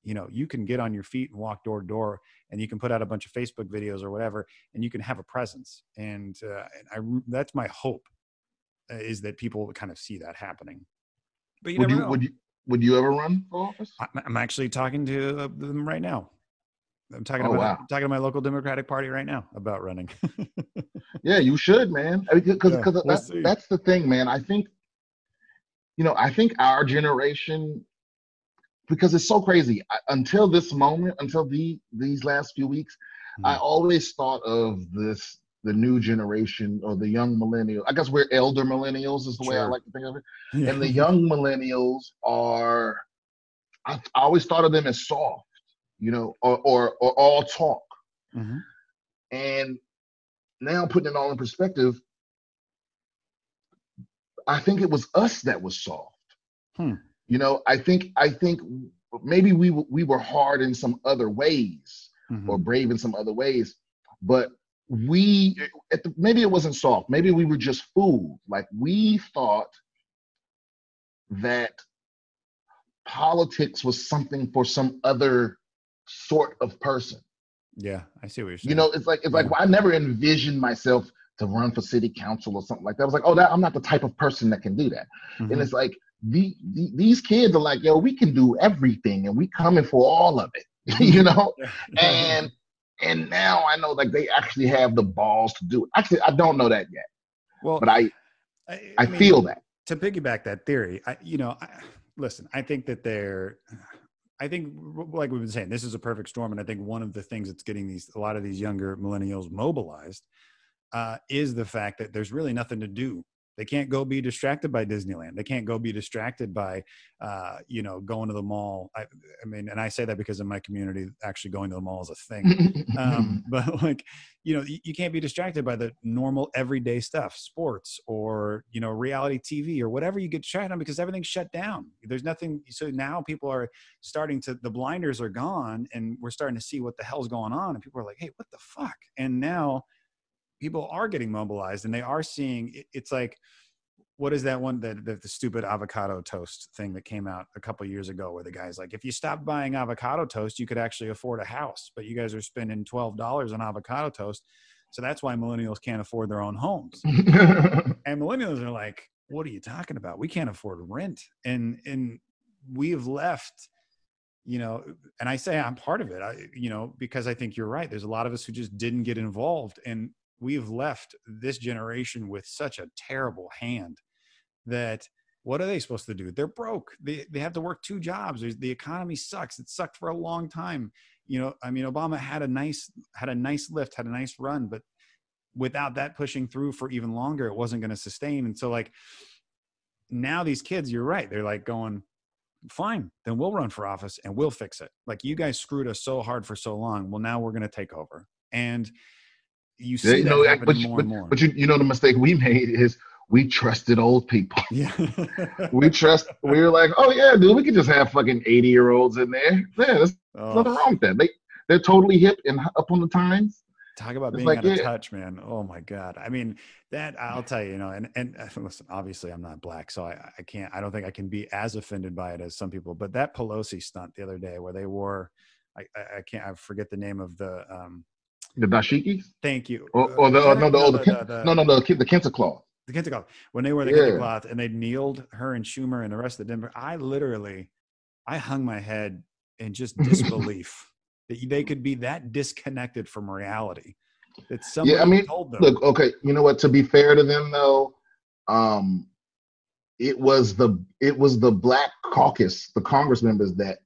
you know, you can get on your feet and walk door to door, and you can put out a bunch of Facebook videos or whatever, and you can have a presence. And, uh, and I, that's my hope, uh, is that people kind of see that happening. But you would never you know. would you would you ever run for office? I, I'm actually talking to them right now. I'm talking Oh, about wow. talking to my local Democratic Party right now about running. Yeah, you should, man. Because Yeah, because we'll that, see. that's the thing, man. I think, you know, I think our generation, because it's so crazy. I, until this moment, until the these last few weeks, Mhm. I always thought of this the new generation or the young millennials. I guess we're elder millennials is the way I Sure. like to think of it. Yeah. And the young millennials are, I, I always thought of them as soft, you know, or or, or all talk. Mhm. And now putting it all in perspective, I think it was us that was soft. Hmm. You know, I think I think maybe we we were hard in some other ways Mhm. or brave in some other ways, but we at the, maybe it wasn't soft. Maybe we were just fooled. Like we thought that politics was something for some other sort of person. Yeah, I see what you're saying. You know, it's like it's Yeah. like well, I never envisioned myself to run for city council or something like that. I was like, oh, that I'm not the type of person that can do that. Mhm. And it's like the, the these kids are like, yo, we can do everything, and we coming for all of it, you know. Yeah. And and now I know like they actually have the balls to do it. Actually, I don't know that yet, Well, but I I, I I mean, feel that. to piggyback that theory, I, you know, I, listen, I think that they're, I think like we've been saying, this is a perfect storm. And I think one of the things that's getting these, a lot of these younger millennials mobilized uh, is the fact that there's really nothing to do. They can't go be distracted by Disneyland. They can't go be distracted by, uh, you know, going to the mall. I, I mean, and I say that because in my community, actually going to the mall is a thing. Um, but like, you know, you, you can't be distracted by the normal everyday stuff, sports or, you know, reality T V or whatever you get distracted on because everything's shut down. There's nothing. So now people are starting to, the blinders are gone and we're starting to see what the hell's going on. And people are like, hey, what the fuck? And now people are getting mobilized and they are seeing it, it's like, what is that one that the, the stupid avocado toast thing that came out a couple of years ago where the guy's like, if you stopped buying avocado toast, you could actually afford a house, but you guys are spending twelve dollars on avocado toast. So that's why millennials can't afford their own homes. And millennials are like, what are you talking about? We can't afford rent. And, and we've left, you know, and I say I'm part of it, I, you know, because I think you're right. There's a lot of us who just didn't get involved, and we've left this generation with such a terrible hand that what are they supposed to do? They're broke. They they have to work two jobs. There's, the economy sucks. It sucked for a long time. You know, I mean, Obama had a nice, had a nice lift, had a nice run, but without that pushing through for even longer, it wasn't going to sustain. And so like now these kids, you're right. They're like going, fine, then we'll run for office and we'll fix it. Like you guys screwed us so hard for so long. Well, now we're going to take over. And you see you that know, happening but, more but, and more. but you, you know, the mistake we made is we trusted old people. Yeah. we trust, we were like, oh yeah, dude, we could just have fucking eighty year olds in there. Yeah, there's Oh, nothing wrong with that. They, they're totally hip and up on the times. talk about It's being like, out of yeah. touch, man. Oh my God. I mean, that I'll tell you, you know, and, and uh, listen, obviously I'm not black, so I, I can't, I don't think I can be as offended by it as some people, but that Pelosi stunt the other day where they wore, I, I, I can't, I forget the name of the, um, The dashikis? thank you. Or, or the, Uh, no, the, no, oh, the, the, Ken- the, the, no, no, the, the Kenta cloth. the Kenta cloth. When they wore the Yeah. Kenta cloth and they kneeled, her and Schumer and the rest of the Denver, I literally, I hung my head in just disbelief that they could be that disconnected from reality. That somebody Yeah, I mean, told them. look, okay, you know what? To be fair to them, though, um, it was the it was the Black Caucus, the Congress members that,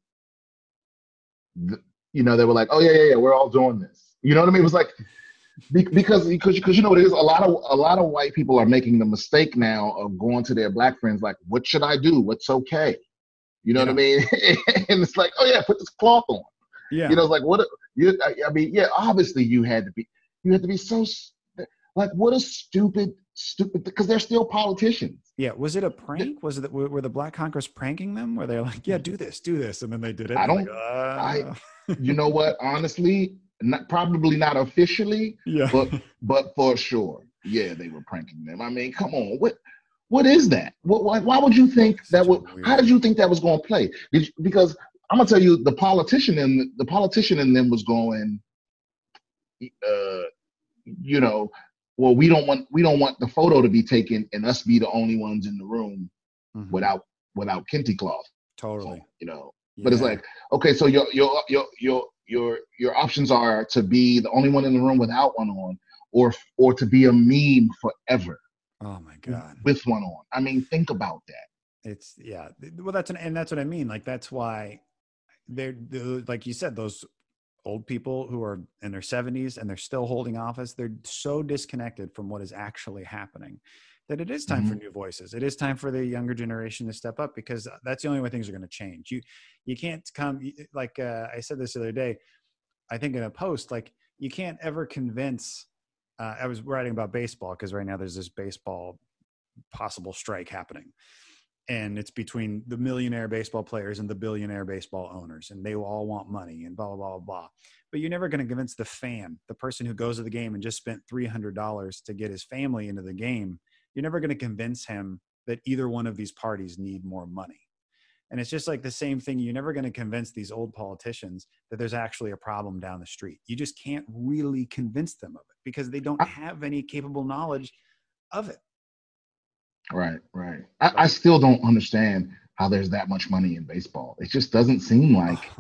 th- you know, they were like, oh yeah, yeah, yeah, we're all doing this. You know what I mean? It was like be- because because because you know what it is. A lot of a lot of white people are making the mistake now of going to their black friends like, what should I do? What's okay? You know Yeah. what I mean? And it's like, oh yeah, put this cloth on. Yeah. You know, it's like what? You, I, I mean, yeah, obviously you had to be. You have to be so like what a stupid, stupid because they're still politicians. Yeah. Was it a prank? Was it that were the Black Congress pranking them? Where they're like, yeah, do this, do this, and then they did it. I don't. Like, uh... I. You know what? Honestly, not probably not officially, yeah. but but for sure, yeah, they were pranking them. I mean, come on, what what is that? What why, why would you think that would? How did you think that was going to play? Did you, because I'm gonna tell you, the politician in the politician in them was going, uh, you know, well, we don't want we don't want the photo to be taken and us be the only ones in the room Mm-hmm. without without kente cloth. Totally. You know, Yeah. but it's like, okay, so your your your your your your options are to be the only one in the room without one on, or or to be a meme forever. Oh my God. With one on. I mean, think about that. It's yeah. Well, that's an, and that's what I mean. Like, that's why they're, they're like you said, those old people who are in their seventies and they're still holding office, they're so disconnected from what is actually happening that it is time mm-hmm. for new voices. It is time for the younger generation to step up, because that's the only way things are going to change. You, you can't come, like uh, I said this the other day, I think in a post, like, you can't ever convince, uh, I was writing about baseball, because right now there's this baseball possible strike happening. And it's between the millionaire baseball players and the billionaire baseball owners, and they all want money and blah, blah, blah, blah. But you're never going to convince the fan, the person who goes to the game and just spent three hundred dollars to get his family into the game. You're never going to convince him that either one of these parties need more money. And it's just like the same thing. You're never going to convince these old politicians that there's actually a problem down the street. You just can't really convince them of it, because they don't have any capable knowledge of it. Right, right. I, I still don't understand how there's that much money in baseball. It just doesn't seem like,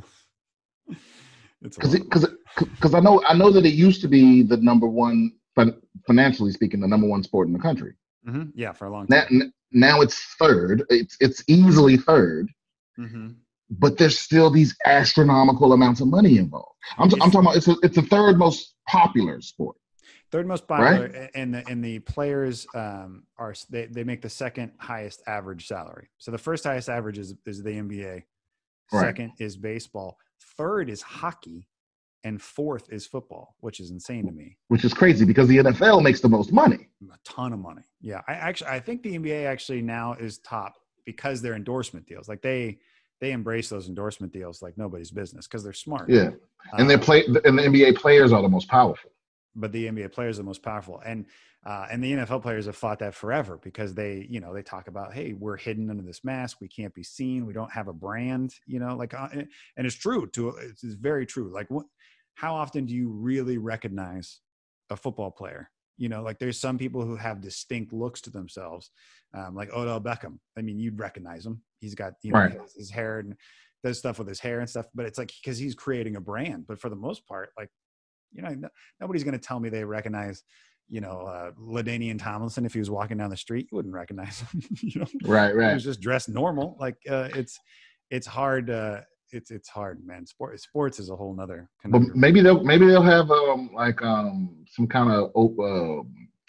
because because because I know I know that it used to be the number one, financially speaking, the number one sport in the country. Mm-hmm. Yeah, for a long time. Now, now it's third. It's it's easily third. Mm-hmm. But there's still these astronomical amounts of money involved. I'm, I'm talking about it's a, it's the third most popular sport. Third most popular, right? and the and the players um, are they, they make the second highest average salary. So the first highest average is, is the N B A, second right. is baseball, third is hockey, and fourth is football, which is insane to me. Which is crazy, because the N F L makes the most money. A ton of money. Yeah, I actually I think the N B A actually now is top because they're endorsement deals. Like they they embrace those endorsement deals like nobody's business, because they're smart. Yeah, and um, they play and the N B A players are the most powerful. But the N B A players are the most powerful. And, uh, and the N F L players have fought that forever, because they, you know, they talk about, hey, we're hidden under this mask. We can't be seen. We don't have a brand, you know, like, uh, and it's true to, it's very true. Like, what, how often do you really recognize a football player? You know, like, there's some people who have distinct looks to themselves, um, like Odell Beckham. I mean, you'd recognize him. He's got, you know, right. his, his hair and does stuff with his hair and stuff, but it's like, because he's creating a brand. But for the most part, like, you know, no, nobody's going to tell me they recognize, you know, uh, LaDainian Tomlinson. If he was walking down the street, you wouldn't recognize him. You know, right, right. He was just dressed normal. Like, uh, it's, it's hard. Uh, it's, it's hard, man. Sport, sports is a whole nother. But maybe they'll, maybe they'll have um like um some kind of uh,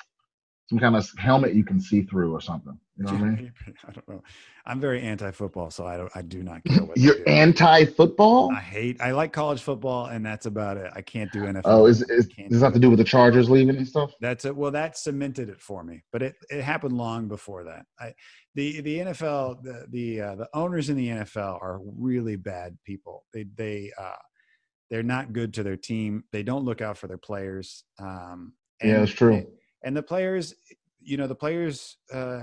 some kind of helmet you can see through or something. You know what I mean? I don't know. I'm very anti-football, so I don't. I do not care what you're anti-football. I hate. I like college football, and that's about it. I can't do N F L. Oh, is, is does this have to do with the Chargers leaving and stuff? That's it. Well, that cemented it for me, but it, it happened long before that. I, the the N F L, the the uh, the owners in the N F L are really bad people. They they uh, they're not good to their team. They don't look out for their players. Um, and, yeah, that's true. And, and the players, you know, the players. Uh,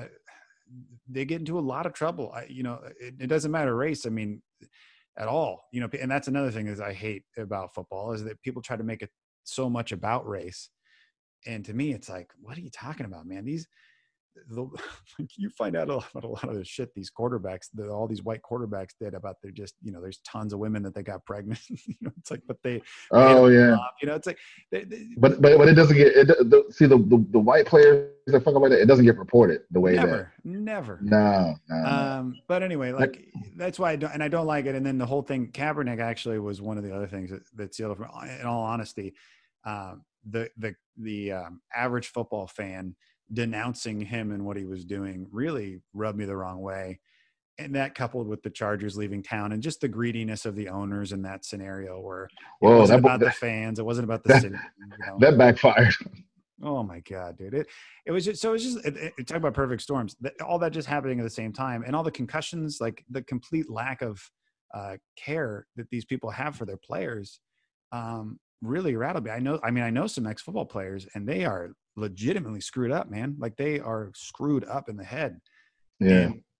they get into a lot of trouble. I, you know, it, it doesn't matter race. I mean, at all, you know, and that's another thing is I hate about football is that people try to make it so much about race. And to me, it's like, what are you talking about, man? These, the, like you find out about a lot of the shit these quarterbacks, the, all these white quarterbacks did about they're just, you know, there's tons of women that they got pregnant. You know, it's like, but they, oh they yeah, off, you know, it's like, they, they, but but but it doesn't get it. The, see the, the the white players that fuck about it, it doesn't get reported the way never, that never, no, no. Um, but anyway, like that's why I don't, and I don't like it. And then the whole thing, Kaepernick actually was one of the other things that, that sealed it. In all honesty, um, the the the um, average football fan denouncing him and what he was doing really rubbed me the wrong way. And that coupled with the Chargers leaving town and just the greediness of the owners in that scenario where it Whoa, wasn't that, about that, the fans. It wasn't about the that, city. You know? That backfired. Oh my God, dude. It, it was just, so it was just, it, it, talk about perfect storms, that, all that just happening at the same time and all the concussions, like the complete lack of uh, care that these people have for their players um, really rattled me. I know, I mean, I know some ex-football players and they are legitimately screwed up, man. Like they are screwed up in the head. Yeah. And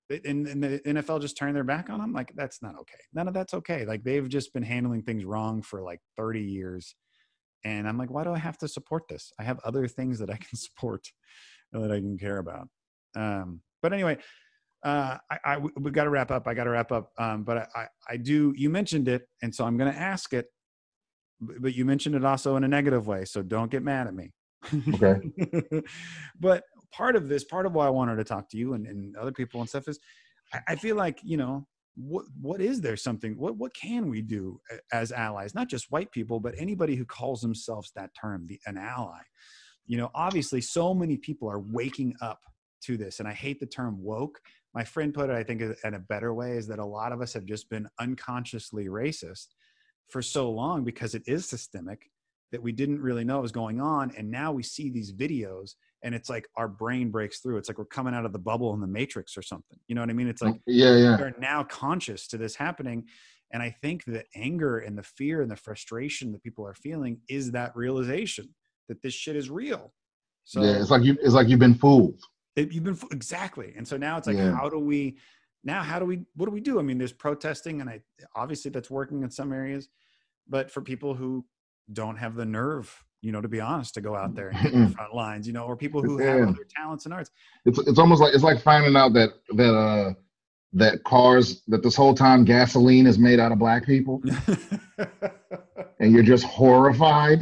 and, and the N F L just turned their back on them. Like, that's not okay. None of that's okay. Like, they've just been handling things wrong for like thirty years. And I'm like, why do I have to support this? I have other things that I can support that I can care about. Um, but anyway, uh, I, I we got to wrap up. I got to wrap up. Um, but I, I, I do, you mentioned it. And so I'm going to ask it, but you mentioned it also in a negative way. So don't get mad at me. Okay. But part of this, part of why I wanted to talk to you and, and other people and stuff is I, I feel like, you know, what, what is there something, what, what can we do as allies, not just white people, but anybody who calls themselves that term, the, an ally, you know, obviously so many people are waking up to this. And I hate the term woke. My friend put it, I think, in a better way, is that a lot of us have just been unconsciously racist for so long because it is systemic that we didn't really know what was going on. And now we see these videos and it's like our brain breaks through. It's like we're coming out of the bubble in the Matrix or something. You know what I mean? It's like, yeah, yeah. we're now conscious to this happening. And I think the anger and the fear and the frustration that people are feeling is that realization that this shit is real. So yeah, it's like you, it's like you've been fooled. It, you've been exactly. And so now it's like, yeah. how do we now, how do we, what do we do? I mean, there's protesting and I, obviously that's working in some areas, but for people who don't have the nerve, you know, to be honest, to go out there and get in the front lines, you know, or people who yeah. have other talents and arts. It's it's almost like it's like finding out that that uh that cars that this whole time gasoline is made out of black people, and you're just horrified.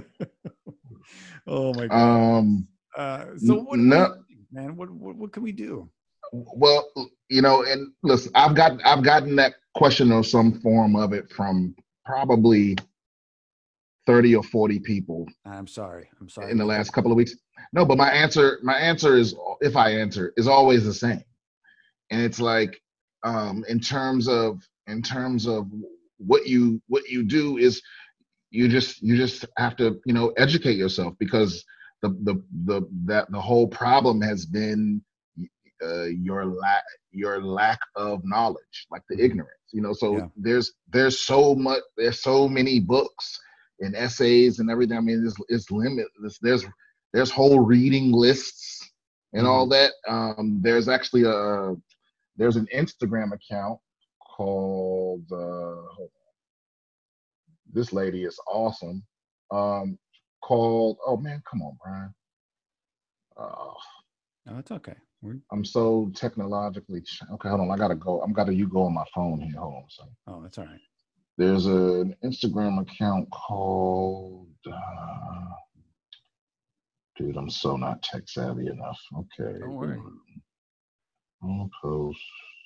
Oh my god! Um, uh, so what, no, what do you think, man, what, what what can we do? Well, you know, and listen, I've got I've gotten that question or some form of it from probably thirty or forty people. I'm sorry. I'm sorry. In the last couple of weeks. No, but my answer, my answer is, if I answer, is always the same. And it's like, um, in terms of, in terms of what you, what you do is you just, you just have to, you know, educate yourself, because the, the, the, that the whole problem has been uh, your lack, your lack of knowledge, like the ignorance, you know, so yeah. there's, there's so much, there's so many books and essays and everything. I mean, it's, it's limitless. There's there's whole reading lists and mm-hmm. all that. Um, there's actually a there's an Instagram account called uh, hold on. This lady is awesome. Um, called oh man, come on, Brian. Uh, no, it's okay. We're... I'm so technologically ch- okay. Hold on, I gotta go. I'm gotta you go on my phone here. Hold on a second. Oh, that's all right. There's a, an Instagram account called, uh, dude, I'm so not tech savvy enough. Okay. Don't worry. I'll post.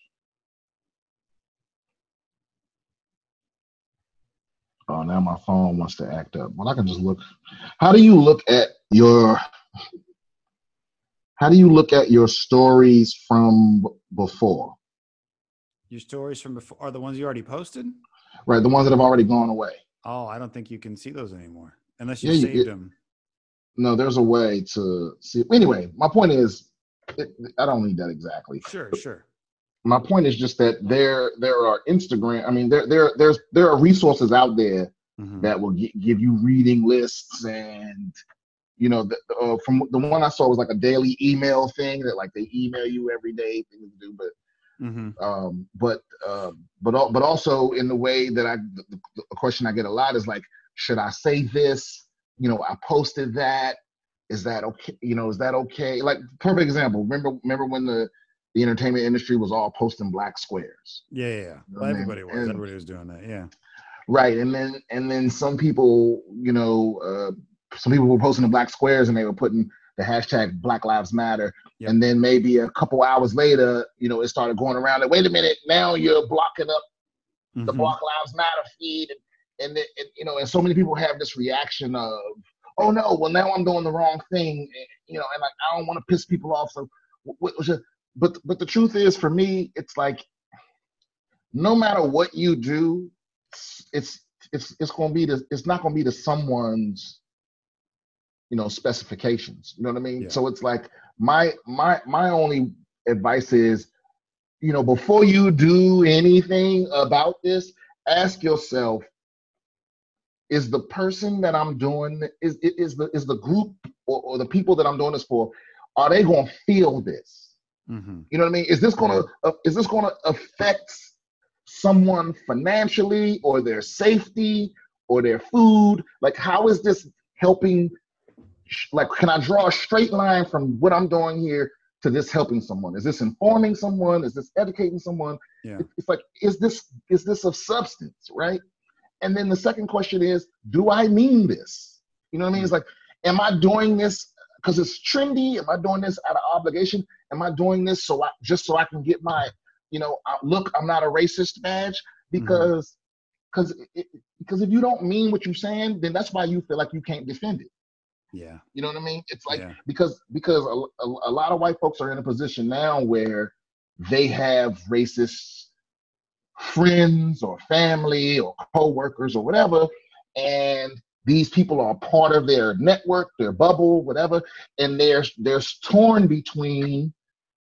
Oh, now my phone wants to act up. Well, I can just look. How do you look at your, how do you look at your stories from before? Your stories from before are the ones you already posted? Right, the ones that have already gone away. Oh, I don't think you can see those anymore unless you yeah, saved it, them. No, there's a way to see. Anyway, my point is, it, I don't need that exactly. Sure, but sure. My point is just that there, there are Instagram. I mean, there, there, there's, there are resources out there mm-hmm. that will g- give you reading lists, and you know, the, uh, from the one I saw was like a daily email thing that like they email you every day things to do, but. Mm-hmm. Um, but uh, but but also in the way that I the, the question I get a lot is like, should I say this? You know, I posted that. Is that okay? You know, is that okay? Like, perfect example. Remember remember when the, the entertainment industry was all posting black squares? Yeah, yeah. yeah. Well, everybody was. And, everybody was doing that. Yeah. Right, and then and then some people, you know, uh, some people were posting the black squares and they were putting the hashtag Black Lives Matter. Yep. And then maybe a couple hours later, you know, it started going around. Like, wait a minute, now you're blocking up mm-hmm. the Black Lives Matter feed. And, and, and, you know, and so many people have this reaction of, oh no, well now I'm doing the wrong thing. You know, and like, I don't want to piss people off. So, what was it? But, but the truth is, for me, it's like, no matter what you do, it's, it's, it's going to be the, it's not going to be to someone's, you know, specifications, you know what I mean? Yeah. So it's like my my my only advice is, you know, before you do anything about this, ask yourself, is the person that I'm doing, is is the is the group or, or the people that I'm doing this for, are they gonna feel this? Mm-hmm. You know what I mean? Is this gonna uh, is this gonna affect someone financially or their safety or their food? Like, how is this helping? Like, can I draw a straight line from what I'm doing here to this helping someone? Is this informing someone? Is this educating someone? Yeah. It's like, is this is this of substance, right? And then the second question is, do I mean this? You know what I mean? It's like, am I doing this because it's trendy? Am I doing this out of obligation? Am I doing this so I just so I can get my, you know, uh, look, I'm not a racist badge? Because because mm-hmm. because if you don't mean what you're saying, then that's why you feel like you can't defend it. Yeah. You know what I mean? It's like, yeah. because because a, a, a lot of white folks are in a position now where they have racist friends or family or co-workers or whatever, and these people are part of their network, their bubble, whatever, and they're they're torn between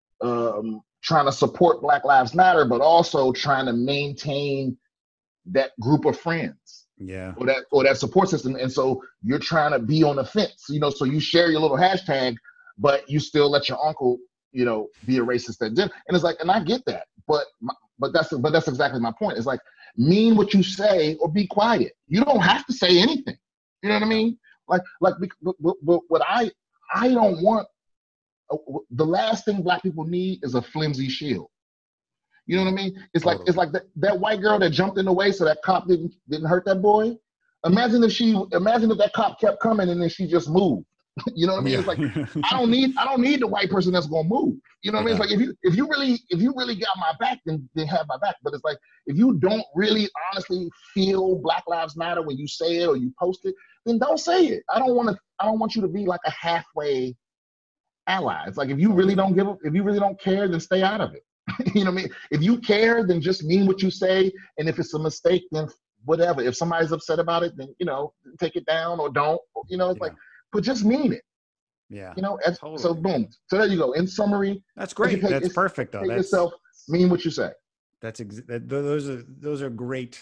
um, trying to support Black Lives Matter, but also trying to maintain that group of friends. Yeah. Or that or that support system. And so you're trying to be on the fence, you know, so you share your little hashtag, but you still let your uncle, you know, be a racist at dinner. And it's like, and I get that, but my, but that's but that's exactly my point. It's like, mean what you say or be quiet. You don't have to say anything. You know what I mean? Like like but, but, but what I I don't want uh, the last thing Black people need is a flimsy shield. You know what I mean? It's totally. like it's like that, that white girl that jumped in the way so that cop didn't didn't hurt that boy. Imagine if she imagine if that cop kept coming and then she just moved. You know what I mean? Yeah. It's like, I don't need I don't need the white person that's gonna move. You know what yeah. I mean? It's like, if you if you really if you really got my back, then then have my back. But it's like, if you don't really honestly feel Black Lives Matter when you say it or you post it, then don't say it. I don't want to I don't want you to be like a halfway ally. It's like, if you really don't give a, if you really don't care, then stay out of it. You know what I mean? If you care, then just mean what you say. And if it's a mistake, then whatever. If somebody's upset about it, then, you know, take it down or don't. You know, it's yeah. like, but just mean it. Yeah. You know, as, totally. So boom. So there you go. In summary, that's great. That's perfect, though. That's yourself, mean what you say. That's ex- that, those are those are great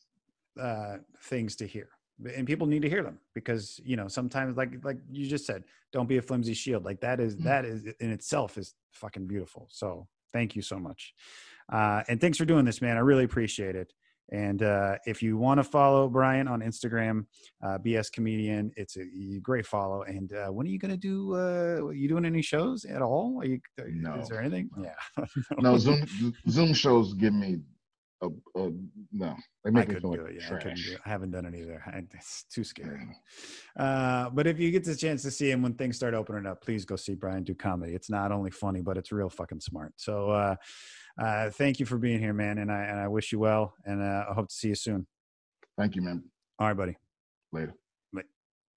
uh, things to hear. And people need to hear them, because, you know, sometimes, like like you just said, don't be a flimsy shield. Like that is that is in itself is fucking beautiful. So thank you so much. Uh, and thanks for doing this, man. I really appreciate it. And uh, if you want to follow Brian on Instagram, uh, B S Comedian, it's a great follow. And uh, when are you going to do, uh, are you doing any shows at all? Are you, are, no. Is there anything? Yeah. no, no Zoom Zoom shows give me a, a no. They make I me couldn't feel do like it. Yeah, trash. I couldn't do it. I haven't done it either. I, it's too scary. Uh, but if you get the chance to see him when things start opening up, please go see Brian do comedy. It's not only funny, but it's real fucking smart. So uh, uh, thank you for being here, man. And I, and I wish you well. And uh, I hope to see you soon. Thank you, man. All right, buddy. Later.